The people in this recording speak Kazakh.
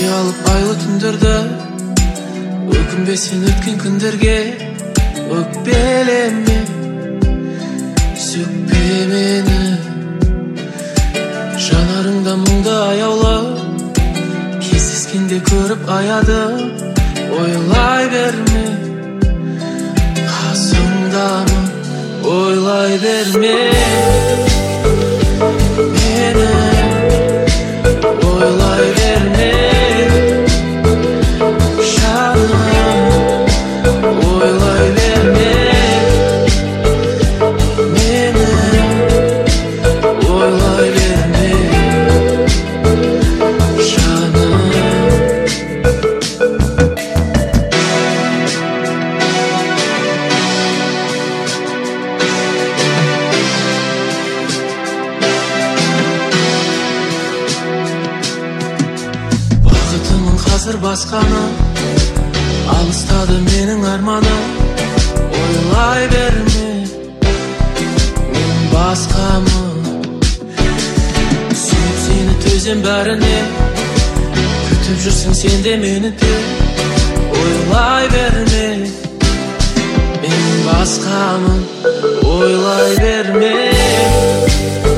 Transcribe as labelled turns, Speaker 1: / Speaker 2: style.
Speaker 1: еске алып айлы түндерді, өкінбе сен өткен күндерге. Өкпелеме, сөкпе мені, жанарыңда мұңды аяулы, кездескенде көріп аяды. Ойлай берме, қасыңдамын, ойлай берме мені, ойлай берме жаным, ойлай берме мені, ойлай берме жаным. Бақытымын қазір басқаны, алыстады менің арманым. Ойлай берме, мен басқамын, сүйіп сені төзем бәріне. Күтіп жүрсің сен де мені де. Ойлай берме, мен басқамын, ойлай берме